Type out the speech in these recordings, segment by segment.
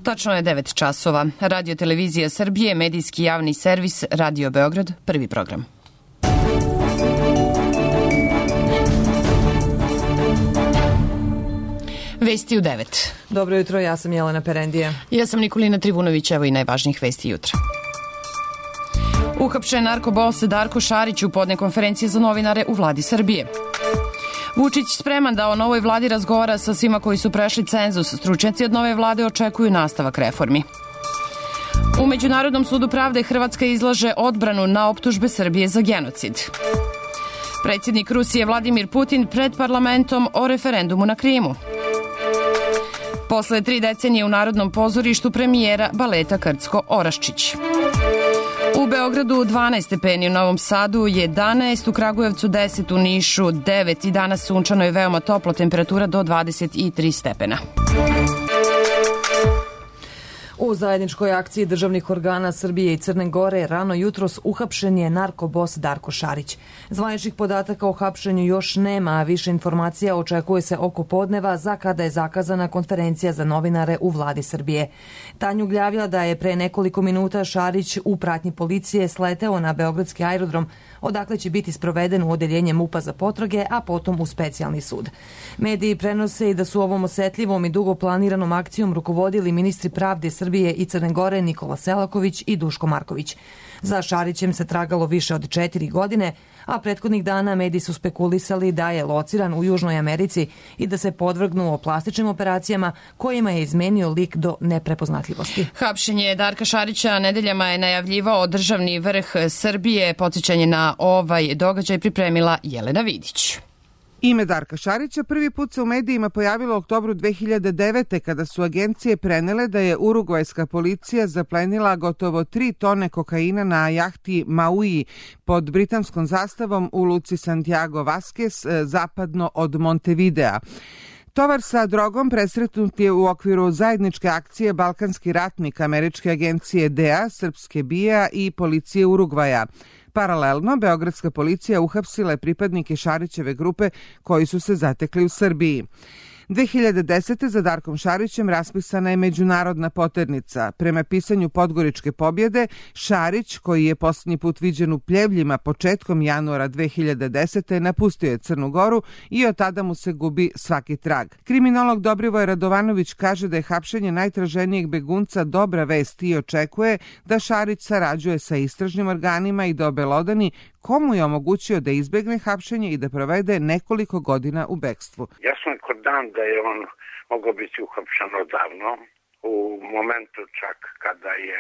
Tačno je 9 časova. Radio Televizija Srbije, medijski javni servis Radio Beograd, prvi program. Vesti u 9. Dobro jutro, ja sam Jelena Perendija. Ja sam Nikolina Trivunović, evo i najvažnijih vesti jutra. Uhapšen narkobos Darko Šarić u podne konferencije za novinare u vladi Srbije. Vučić spreman da o novoj vladi razgovara sa svima koji su prešli cenzus. Stručnjaci od nove vlade očekuju nastavak reformi. U Međunarodnom sudu pravde Hrvatska izlaže odbranu na optužbe Srbije za genocid. Predsjednik Rusije Vladimir Putin pred parlamentom o referendumu na Krimu. Posle 3 decenije u Narodnom pozorištu premijera baleta Krcko-Oraščić. U Beogradu 12 stepeni, u Novom Sadu 11, u Kragujevcu 10, u Nišu 9 i danas sunčano je veoma toplo, temperatura do 23 stepena. U zajedničkoj akciji državnih organa Srbije i Crne Gore rano jutros uhapšen je narkobos Darko Šarić. Zvaničnih podataka o hapšenju još nema, a više informacija očekuje se oko podneva za kada je zakazana konferencija za novinare u vladi Srbije. Tanju Gljavlja da je pre nekoliko minuta Šarić u pratnji policije sleteo na beogradski aerodrom, odakle će biti sproveden u odeljenje MUP-a za potrage, a potom u specijalni sud. Mediji prenose i da su ovom osetljivom i dugo planiranom akcijom rukovodili ministri pravde Srbije i Crne Gore Nikola Selaković i Duško Marković. Za Šarićem se tragalo više od 4 godine, a prethodnih dana mediji su spekulisali da je lociran u Južnoj Americi i da se podvrgnuo plastičnim operacijama kojima je izmenio lik do neprepoznatljivosti. Hapšenje Darka Šarića nedeljama je najavljivao državni vrh Srbije. Podsjećanje na ovaj događaj pripremila Jelena Vidić. Ime Darka Šarića prvi put se u medijima pojavilo u oktobru 2009. kada su agencije prenele da je urugvajska policija zaplenila gotovo 3 tone kokaina na jahti Maui pod britanskom zastavom u luci Santiago Vasquez zapadno od Montevidea. Tovar sa drogom presretnut je u okviru zajedničke akcije Balkanski ratnik američke agencije DEA, srpske BIA i policije Urugvaja. Paralelno, beogradska policija uhapsila je pripadnike Šarićeve grupe koji su se zatekli u Srbiji. 2010. za Darkom Šarićem raspisana je međunarodna poternica. Prema pisanju Podgoričke pobjede, Šarić, koji je posljednji put viđen u Pljevljima početkom januara 2010. napustio je Crnu Goru i od tada mu se gubi svaki trag. Kriminolog Dobrivoje Radovanović kaže da je hapšenje najtraženijeg begunca dobra vest i očekuje da Šarić sarađuje sa istražnim organima i da obelodani komu je omogućio da izbegne hapšenje i da provede nekoliko godina u bekstvu. Jasno je kod dan da je on mogao biti uhapšen odavno, u momentu čak kada je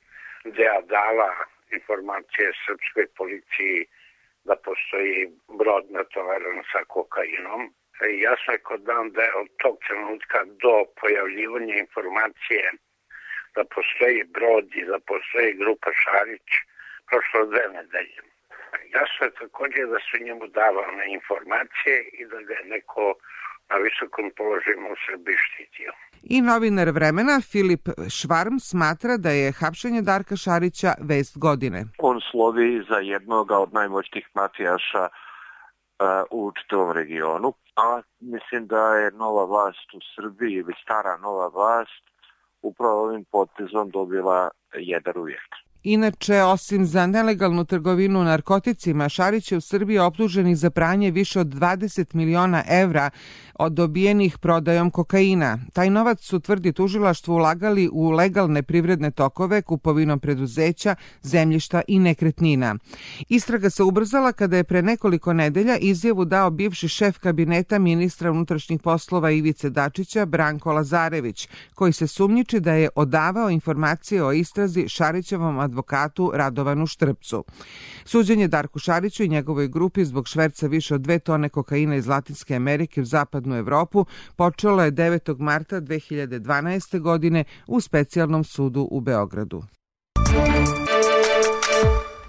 DEA dala informacije srpskoj policiji da postoji brod natovaran sa kokainom. Jasno je kod dan da je od tog trenutka do pojavljivanja informacije da postoji brod i da postoji grupa Šarić prošlo 2 nedelje. Jasno je također da su njemu davane informacije i da ga je neko na visokom položaju u Srbiji štitio. I novinar Vremena Filip Švarm smatra da je hapšenje Darka Šarića vest godine. On slovi za jednoga od najmoćnijih mafijaša u čitavom regionu, a mislim da je nova vlast u Srbiji ili stara nova vlast upravo ovim potezom dobila jedan uvijek. Inače, osim za nelegalnu trgovinu narkoticima, Šarić je u Srbiji optužen i za pranje više od 20 miliona evra od dobijenih prodajom kokaina. Taj novac su, tvrdi tužilaštvo, ulagali u legalne privredne tokove, kupovinom preduzeća, zemljišta i nekretnina. Istraga se ubrzala kada je pre nekoliko nedelja izjavu dao bivši šef kabineta ministra unutrašnjih poslova Ivice Dačića, Branko Lazarević, koji se sumnjiči da je odavao informacije o istrazi Šarićevom advokatu Radovanu Štrpcu. Suđenje Darku Šariću i njegovoj grupi zbog šverca više od 2 tone kokaina iz Latinske Amerike u zapadnu Evropu počelo je 9. marta 2012. godine u specijalnom sudu u Beogradu.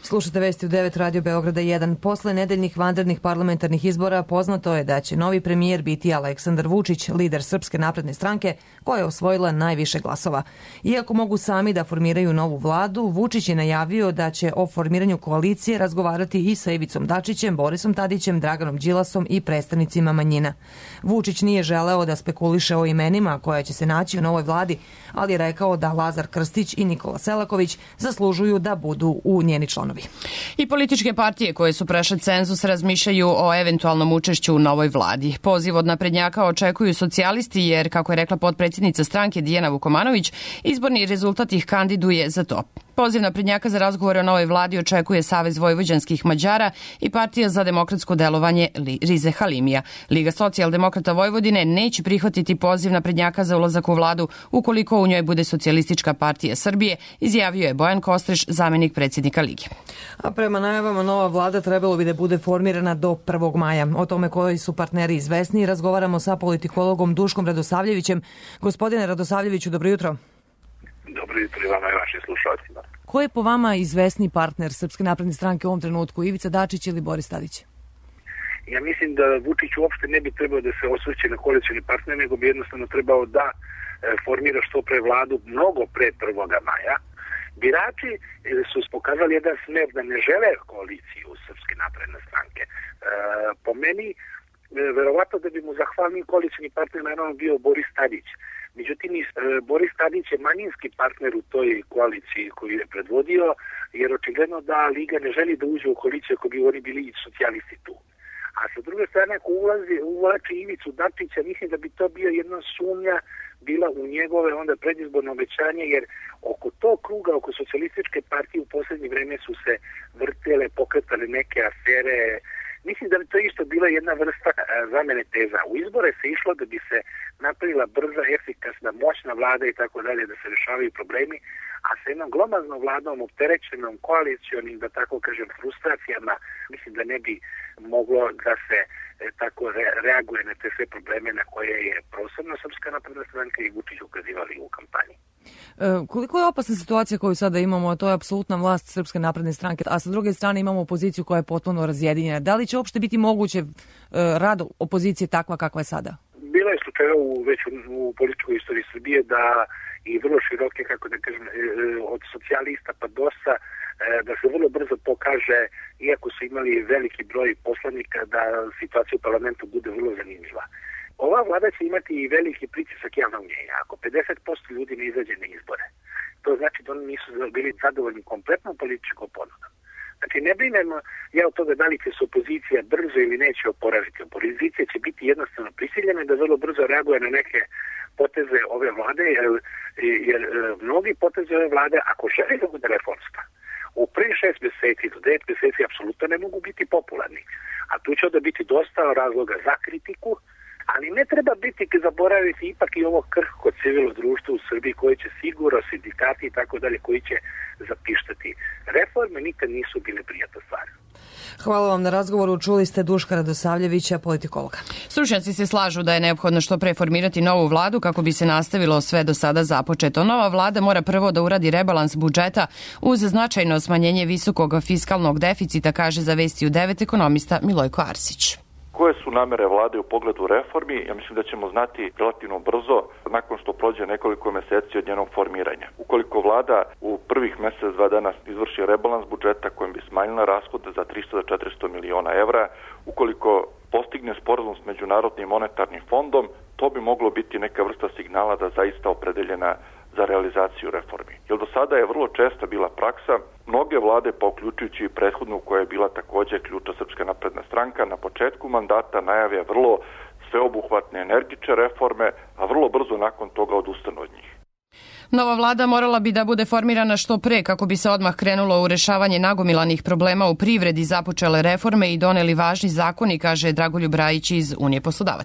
Slušate vesti u 9 Radio Beograda 1. Posle nedeljnih vanrednih parlamentarnih izbora poznato je da će novi premijer biti Aleksandar Vučić, lider Srpske napredne stranke, koja je osvojila najviše glasova. Iako mogu sami da formiraju novu vladu, Vučić je najavio da će o formiranju koalicije razgovarati i sa Ivicom Dačićem, Borisom Tadićem, Draganom Đilasom i predstavnicima manjina. Vučić nije želeo da spekuliše o imenima koja će se naći u novoj vladi, ali je rekao da Lazar Krstić i Nikola Selaković zaslužuju da budu u njeni članovi. I političke partije koje su prešle cenzus razmišljaju o eventualnom učešću u novoj vladi. Poziv od naprednjaka očekuju socijalisti jer, kako je rekla potpredsjednica stranke Dijana Vukomanović, izborni rezultat ih kandiduje za to. Poziv naprednjaka za razgovore o novoj vladi očekuje Savez vojvođanskih Mađara i Partija za demokratsko delovanje Rize Halimija. Liga socijaldemokrata Vojvodine neće prihvatiti poziv naprednjaka za ulazak u vladu ukoliko u njoj bude Socijalistička partija Srbije, izjavio je Bojan Kostreš, zamenik predsjednika Lige. A prema najavama nova vlada trebalo bi da bude formirana do 1. maja. O tome koji su partneri izvesni razgovaramo sa politikologom Duškom Radosavljevićem. Gospodine Radosavljeviću, dobro jutro. Dobro jutro i vama i vašim slušalcima. Ko je po vama izvesni partner Srpske napredne stranke u ovom trenutku, Ivica Dačić ili Boris Tadić? Ja mislim da Vučić uopšte ne bi trebao da se osvrće na koalicioni partner, nego bi jednostavno trebao da formira što pre vladu mnogo pre 1. maja. Birači su pokazali jedan smer da ne žele koaliciju Srpske napredne stranke. Po meni, verovatno da bi mu zahvalni koalicioni partner naravno bio Boris Tadić. Međutim, Boris Tadić je manjinski partner u toj koaliciji koju je predvodio, jer očigledno da Liga ne želi da uđe u koaliciju ako bi oni bili i socijalisti tu. A sa druge strane, ako uvlači Ivicu Dačića, mislim da bi to bio jedna sumnja bila u njegove onda predizborno obećanje, jer oko tog kruga, oko socijalističke partije u posljednje vreme su se vrtele, pokretale neke afere. Mislim da bi to isto bila jedna vrsta zamene teza. U izbore se išlo da bi se napravila brza, efikasna, moćna vlada i tako dalje, da se rešavaju problemi, a sa jednom glomaznom vladom, opterećenom koalicionim, da tako kažem, frustracijama, mislim da ne bi moglo da se tako reaguje na te sve probleme na koje je prostorno Srpska napredna stranka i Vučić ukazivali u kampanji. Koliko je opasna situacija koju sada imamo, a to je apsolutna vlast Srpske napredne stranke, a sa druge strane imamo opoziciju koja je potpuno razjedinjena. Da li će uopšte biti moguće rad opozicije takva kakva je sada? Bilo je slučajeva već u političkoj istoriji Srbije da i vrlo široke, kako da kažem, od socijalista pa DOS-a, da se vrlo brzo pokaže, iako su imali veliki broj poslanika, da situacija u parlamentu bude vrlo zanimljiva. Ova vlada će imati i veliki pritisak javnog mnjenja. Ako 50% ljudi ne izađe na izbore, to znači da oni nisu bili zadovoljni kompletnom političkom ponudom. Znači, ne brinemo ja od toga da li će se opozicija brzo ili neće oporaviti. Opozicija će biti jednostavno prisiljena da vrlo brzo reaguje na neke poteze ove vlade, jer mnogi poteze ove vlade, ako želi da bude reformska, u prvih 6 mjeseci do 9 mjeseci apsolutno ne mogu biti popularni. A tu će onda biti dosta razloga za kritiku, ali ne treba biti zaboraviti ipak i ovo krhko civilno društvo u Srbiji koje će sigurno, sindikati i tako dalje, koji će zapištati. Reforme nikad nisu bile prijatna stvar. Hvala vam na razgovoru. Čuli ste Duška Radosavljevića, politikologa. Stručnjaci se slažu da je neophodno što pre formirati novu vladu kako bi se nastavilo sve do sada započeto. Nova vlada mora prvo da uradi rebalans budžeta uz značajno smanjenje visokog fiskalnog deficita, kaže za Vesti u 9 ekonomista Milojko Arsić. Koje su namere vlade u pogledu reformi? Ja mislim da ćemo znati relativno brzo nakon što prođe nekoliko meseci od njenog formiranja. Ukoliko vlada u prvih mjesec, 2 dana izvrši rebalans budžeta kojim bi smanjila rashode za 300 do 400 miliona evra, ukoliko postigne sporazum s Međunarodnim monetarnim fondom, to bi moglo biti neka vrsta signala da zaista opredeljena za realizaciju reformi. Jer do sada je vrlo česta bila praksa, mnoge vlade, pa uključujući i prethodnu koja je bila također ključna Srpska napredna stranka, na početku mandata najave vrlo sveobuhvatne energične reforme, a vrlo brzo nakon toga odustanu od njih. Nova vlada morala bi da bude formirana što pre kako bi se odmah krenulo u rešavanje nagomilanih problema u privredi, započele reforme i doneli važni zakoni, kaže Dragoljub Rajić iz Unije poslodavaca.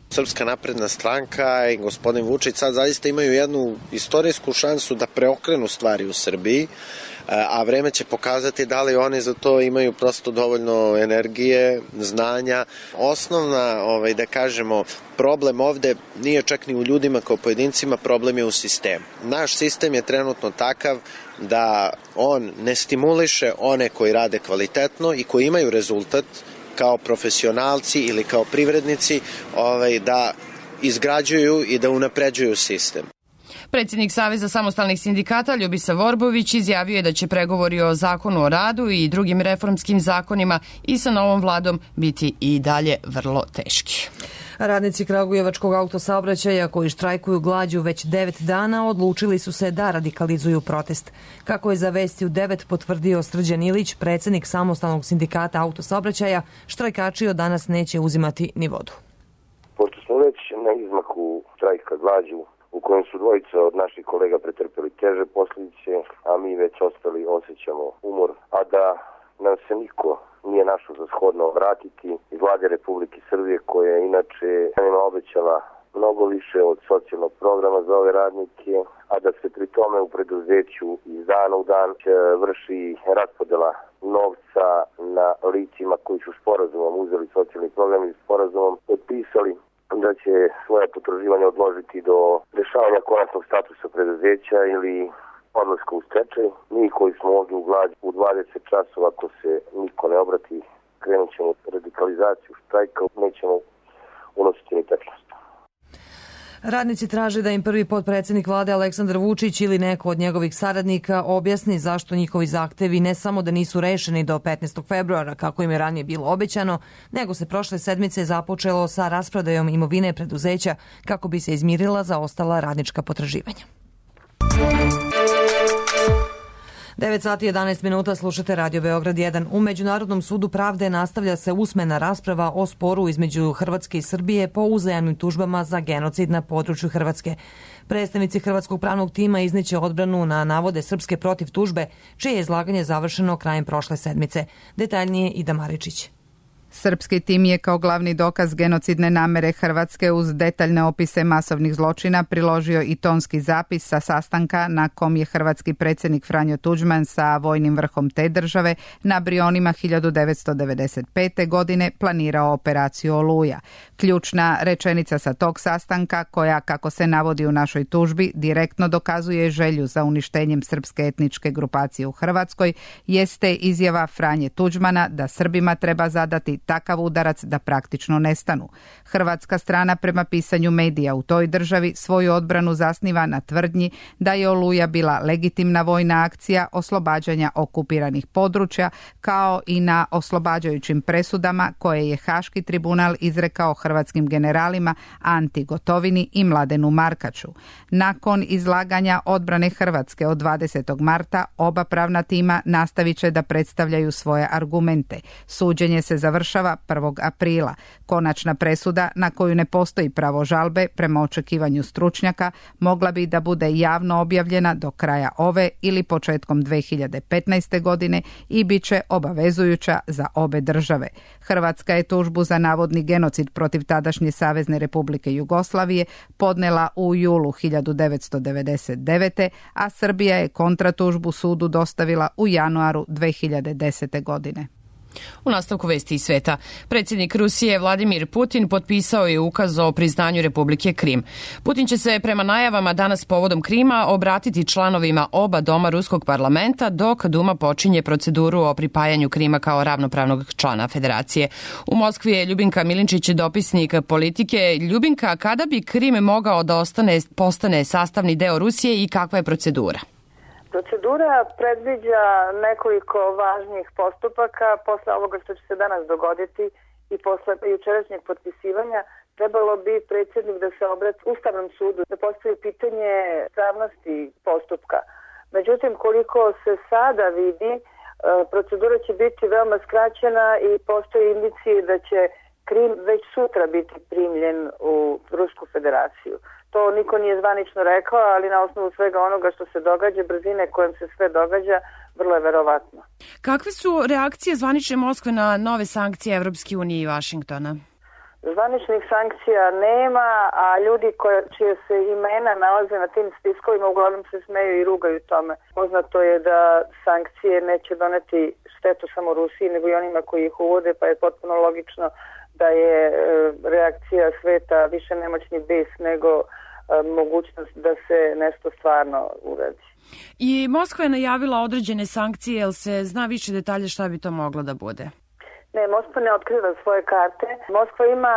Srpska napredna stranka i gospodin Vučić sad zaista imaju jednu istorijsku šansu da preokrenu stvari u Srbiji, a vreme će pokazati da li oni za to imaju prosto dovoljno energije, znanja. Osnovna, da kažemo, problem ovde nije čak ni u ljudima kao pojedincima, problem je u sistemu. Naš sistem je trenutno takav da on ne stimuliše one koji rade kvalitetno i koji imaju rezultat kao profesionalci ili kao privrednici da izgrađuju i da unapređuju sistem. Predsjednik Saveza samostalnih sindikata Ljubisa Vorbović izjavio je da će pregovori o zakonu o radu i drugim reformskim zakonima i sa novom vladom biti i dalje vrlo teški. Radnici Kragujevačkog autosaobraćaja koji štrajkuju glađu već 9 dana odlučili su se da radikalizuju protest. Kako je za Vesti u 9 potvrdio Srđan Ilić, predsjednik samostalnog sindikata autosaobraćaja, štrajkači od danas neće uzimati ni vodu. Pošto smo već na izmaku štrajka glađu, u kojem su dvojica od naših kolega pretrpeli teže posljedice, a mi već ostali osjećamo umor, a da nam se niko nije našao za shodno vratiti iz Vlade Republike Srbije, koja je inače njima obećala mnogo više od socijalnog programa za ove radnike, a da se pri tome u preduzeću iz dana u dan vrši raspodela novca na licima koji su sporazumom uzeli socijalni program i sporazumom potpisali da će svoje potraživanje odložiti do rešavanja konačnog statusa preduzeća ili odlaska u stečaj. Mi koji smo ovdje u glađu u 20 časova, ako se niko ne obrati, krenut ćemo radikalizaciju štrajka, nećemo unositi ni tečnost. Radnici traže da im prvi potpredsjednik vlade Aleksandar Vučić ili neko od njegovih saradnika objasni zašto njihovi zahtevi ne samo da nisu rešeni do 15. februara, kako im je ranije bilo obećano, nego se prošle sedmice započelo sa rasprodajom imovine preduzeća kako bi se izmirila zaostala radnička potraživanja. 9 sati 11 minuta, slušate Radio Beograd 1. U Međunarodnom sudu pravde nastavlja se usmena rasprava o sporu između Hrvatske i Srbije po uzajamnim tužbama za genocid na području Hrvatske. Predstavnici hrvatskog pravnog tima izneće odbranu na navode srpske protiv tužbe, čije je izlaganje završeno krajem prošle sedmice. Detaljnije Ida Maričić. Srpski tim je kao glavni dokaz genocidne namere Hrvatske uz detaljne opise masovnih zločina priložio i tonski zapis sa sastanka na kom je hrvatski predsjednik Franjo Tuđman sa vojnim vrhom te države na Brionima 1995. godine planirao operaciju Oluja. Ključna rečenica sa tog sastanka, koja, kako se navodi u našoj tužbi, direktno dokazuje želju za uništenjem srpske etničke grupacije u Hrvatskoj, jeste izjava Franje Tuđmana da Srbima treba zadati takav udarac da praktično nestanu. Hrvatska strana prema pisanju medija u toj državi svoju odbranu zasniva na tvrdnji da je Oluja bila legitimna vojna akcija oslobađanja okupiranih područja, kao i na oslobađajućim presudama koje je Haški tribunal izrekao hrvatskim generalima Anti Gotovini i Mladenu Markaču. Nakon izlaganja odbrane Hrvatske od 20. marta, oba pravna tima nastavit će da predstavljaju svoje argumente. Suđenje se završava 1. aprila. Konačna presuda, na koju ne postoji pravo žalbe prema očekivanju stručnjaka, mogla bi da bude javno objavljena do kraja ove ili početkom 2015. godine i bit će obavezujuća za obe države. Hrvatska je tužbu za navodni genocid protiv tadašnje Savezne Republike Jugoslavije podnela u julu 1999. a Srbija je kontratužbu sudu dostavila u januaru 2010. godine. U nastavku Vesti iz sveta, predsjednik Rusije Vladimir Putin potpisao je ukaz o priznanju Republike Krim. Putin će se prema najavama danas povodom Krima obratiti članovima oba doma ruskog parlamenta dok Duma počinje proceduru o pripajanju Krima kao ravnopravnog člana federacije. U Moskvi je Ljubinka Milinčić, dopisnik Politike. Ljubinka, kada bi Krim mogao da postane sastavni deo Rusije i kakva je procedura? Procedura predviđa nekoliko važnih postupaka. Posle ovoga što će se danas dogoditi i posle jučerašnjeg potpisivanja, trebalo bi predsjednik da se obrati Ustavnom sudu, da postavi pitanje pravnosti postupka. Međutim, koliko se sada vidi, procedura će biti veoma skraćena i postoje indicije da će Krim već sutra biti primljen u Rusku federaciju. To niko nije zvanično rekao, ali na osnovu svega onoga što se događa, brzine kojom se sve događa, vrlo je verovatno. Kakve su reakcije zvanične Moskve na nove sankcije Evropske unije i Vašingtona? Zvaničnih sankcija nema, a ljudi čije se imena nalaze na tim spiskovima uglavnom se smeju i rugaju tome. Poznato je da sankcije neće doneti štetu samo Rusiji, nego i onima koji ih uvode, pa je potpuno logično da je reakcija sveta više nemoćni bes nego mogućnost da se nešto stvarno uradi. I Moskva je najavila određene sankcije, jel se zna više detalje šta bi to moglo da bude? Ne, Moskva ne otkriva svoje karte. Moskva ima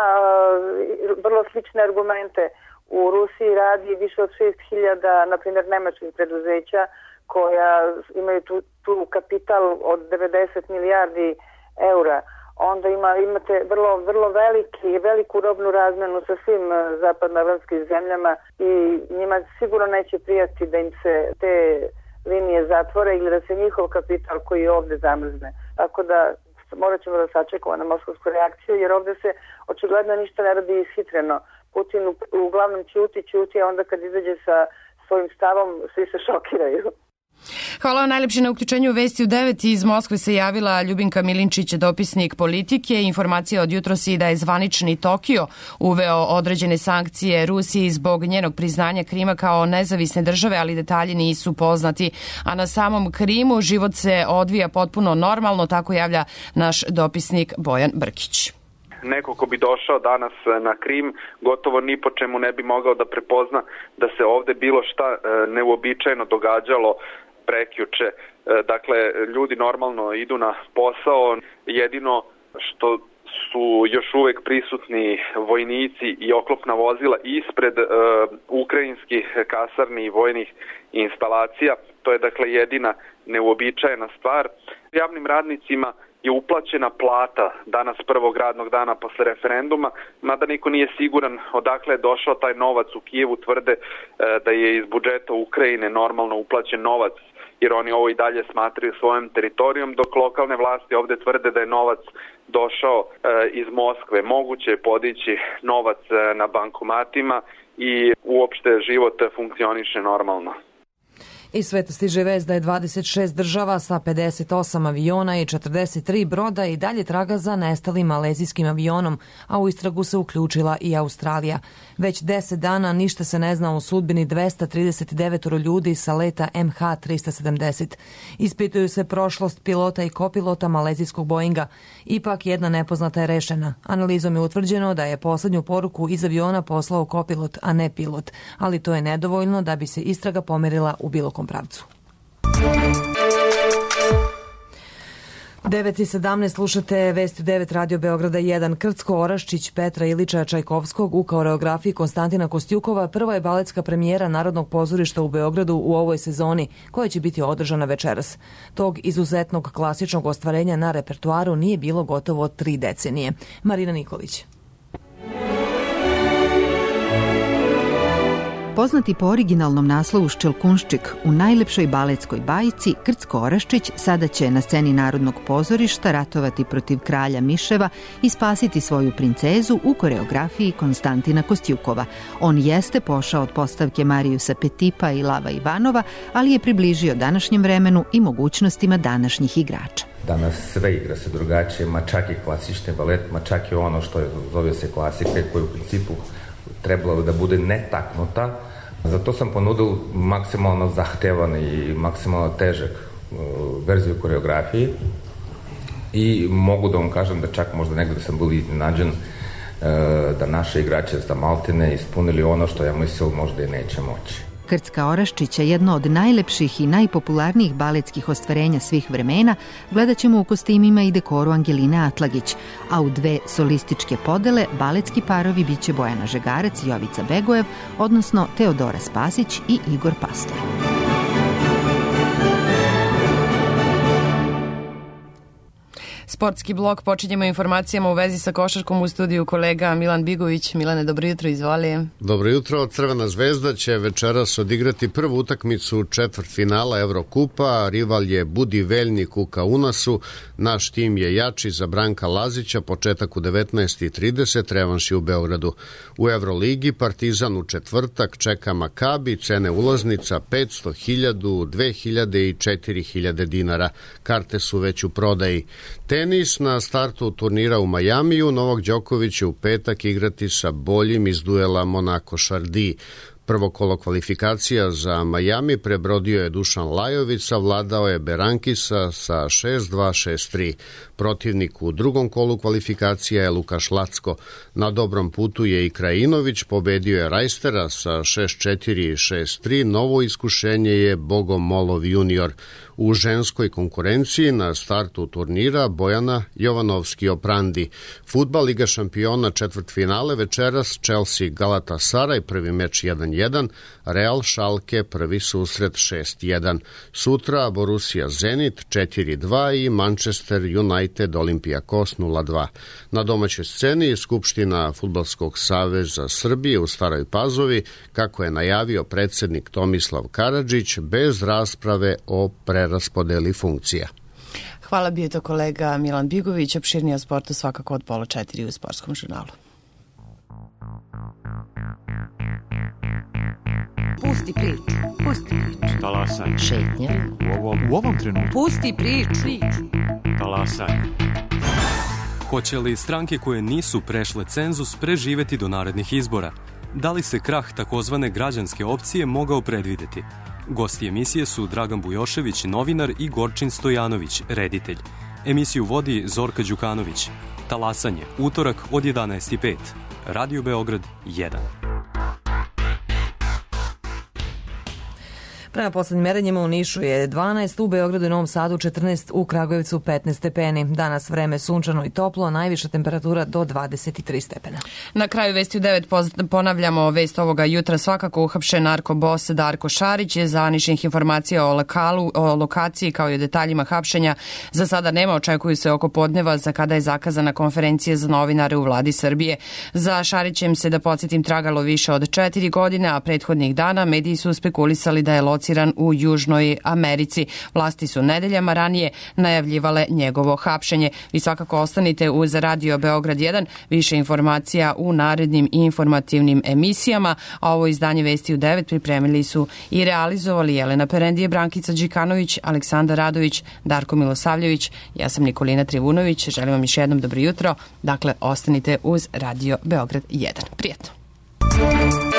vrlo slične argumente. U Rusiji radi više od 6.000, na primjer, nemačkih preduzeća koja imaju tu kapital od 90 milijardi eura. Onda imate vrlo veliku robnu razmenu sa svim zapadnoevropskim zemljama i njima sigurno neće prijati da im se te linije zatvore ili da se njihov kapital koji je ovde zamrzne. Tako da morat ćemo da sačekamo na moskovsku reakciju, jer ovde se očigledno ništa ne radi ishitreno. Putin uglavnom ćuti, a onda kad izađe sa svojim stavom svi se šokiraju. Hvala vam najlepše na uključenju u Vesti u 9. Iz Moskve se javila Ljubinka Milinčić, dopisnik Politike. Informacija od jutros je da je zvanični Tokio uveo određene sankcije Rusiji zbog njenog priznanja Krima kao nezavisne države, ali detalji nisu poznati. A na samom Krimu život se odvija potpuno normalno, tako javlja naš dopisnik Bojan Brkić. Neko ko bi došao danas na Krim gotovo ni po čemu ne bi mogao da prepozna da se ovde bilo šta neuobičajeno događalo prekjuče. Dakle, ljudi normalno idu na posao, jedino što su još uvek prisutni vojnici i oklopna vozila ispred ukrajinskih kasarni i vojnih instalacija. To je dakle jedina neuobičajena stvar. Javnim radnicima je uplaćena plata danas prvog radnog dana posle referenduma, mada niko nije siguran odakle je došao taj novac. U Kijevu tvrde da je iz budžeta Ukrajine normalno uplaćen novac, jer oni ovo i dalje smatraju svojom teritorijom, dok lokalne vlasti ovde tvrde da je novac došao iz Moskve. Moguće je podići novac na bankomatima i uopšte život funkcioniše normalno. Iz sveta stiže vest da je 26 država sa 58 aviona i 43 broda i dalje traga za nestalim malezijskim avionom, a u istragu se uključila i Australija. Već 10 dana ništa se ne zna o sudbini 239 ljudi sa leta MH370. Ispituju se prošlost pilota i kopilota malezijskog Boeinga. Ipak jedna nepoznata je rešena. Analizom je utvrđeno da je poslednju poruku iz aviona poslao kopilot, a ne pilot, ali to je nedovoljno da bi se istraga pomerila u bilo kom pravcu. 9:17 slušate Vesti 9 Radio Beograda 1. Krcko Oraščić Petra Ilića Čajkovskog u koreografiji Konstantina Kostjukova prva je baletska premijera Narodnog pozorišta u Beogradu u ovoj sezoni, koja će biti održana večeras. Tog izuzetnog klasičnog ostvarenja na repertoaru nije bilo gotovo 3 decenije. Marina Nikolić. Poznati po originalnom naslovu Ščelkunščik u najlepšoj baletskoj bajci, Krcko Oraščić sada će na sceni Narodnog pozorišta ratovati protiv kralja miševa i spasiti svoju princezu u koreografiji Konstantina Kostjukova. On jeste pošao od postavke Marijusa Petipa i Lava Ivanova, ali je približio današnjem vremenu i mogućnostima današnjih igrača. Danas sve igra se drugačije, ma čak i klasični balet, ma čak i ono što zove se klasike, koji u principu trebalo da bude netaknuta. Zato sam ponudil maksimalno zahtevan i maksimalno težak verziju koreografije i mogu da vam kažem da čak možda negde sam bili iznenađen da naše igrače za Maltene ispunili ono što ja mislil možda i neće moći. Krcka Oraščić je jedno od najlepših i najpopularnijih baletskih ostvarenja svih vremena, gledat ćemo u kostimima i dekoru Angeline Atlagić, a u 2 solističke podele baletski parovi biće Bojana Žegarac i Jovica Begojev, odnosno Teodora Spasić i Igor Pastor. Sportski blok počinjemo informacijama u vezi sa košarkom. U studiju kolega Milan Bigović. Milane, dobro jutro, izvoli. Dobro jutro. Crvena zvezda će večeras odigrati prvu utakmicu četvrtfinala Evrokupa. Rival je Budi Veljnik u Kaunasu. Naš tim je jači za Branka Lazića. Početak u 19:30, revanš je u Beogradu. U Evroligi Partizan u četvrtak čeka Makabi. Cene ulaznica 500, 1000, 2000 i 4000 dinara. Karte su već u prodaji. Tenis Tenis na startu turnira u Majamiju. Novak Đoković će u petak igrati sa boljim iz duela Monako-Šardi. Prvo kolo kvalifikacija za Majami prebrodio je Dušan Lajović, savladao je Berankisa sa 6-2, 6-3. Protivnik u drugom kolu kvalifikacija je Lukaš Lacko. Na dobrom putu je i Krajinović, pobedio je Rajstera sa 6-4 i 6-3. Novo iskušenje je Bogomolov junior. U ženskoj konkurenciji na startu turnira Bojana Jovanovski-Oprandi. Fudbal Liga šampiona četvrtfinale večeras Chelsea Galatasaray, prvi meč 1-1, Real Schalke prvi susret 6-1. Sutra Borussia Zenit 4-2 i Manchester United Olympiakos 0-2. Na domaćoj sceni Skupština Fudbalskog saveza Srbije u Staroj Pazovi, kako je najavio predsednik Tomislav Karadžić, bez rasprave o preraspodeli funkcija. Hvala, bio to kolega Milan Bigović, opširnije o sportu svakako od 3:30 u Sportskom žurnalu. Pusti priču. Talasaj. Šetnja. U ovom trenutku. Pusti priču. Talasaj. Hoće li stranke koje nisu prešle cenzus preživeti do narednih izbora? Da li se krah takozvane građanske opcije mogao predvideti? Gosti emisije su Dragan Bujošević, novinar, i Gorčin Stojanović, reditelj. Emisiju vodi Zorka Đukanović. Talasanje, utorak od 11:05. Radio Beograd 1. Prema poslednjim merenjima u Nišu je 12, u Beogradu i Novom Sadu 14, u Kragujevcu 15 stepeni. Danas vreme sunčano i toplo, najviša temperatura do 23 stepena. Na kraju vesti u 9 ponavljamo vest ovoga jutra. Svakako uhapšen narkobos Darko Šarić. Je zvaničnih informacija o lokaciji kao i o detaljima hapšenja za sada nema. Očekuju se oko podneva za kada je zakazana konferencija za novinare u vladi Srbije. Za Šarićem se, da podsjetim, tragalo više od 4 godine, a prethodnih dana mediji su spekulisali da je lociran u Južnoj Americi. Vlasti su nedeljama ranije najavljivale njegovo hapšenje. Vi svakako ostanite uz Radio Beograd 1. Više informacija u narednim informativnim emisijama. A ovo izdanje vesti u 9 pripremili su i realizovali Jelena Perendije, Brankica Đikanović, Aleksandar Radović, Darko Milosavljević. Ja sam Nikolina Trivunović. Želim vam još jednom dobro jutro. Dakle, ostanite uz Radio Beograd 1. Prijetno.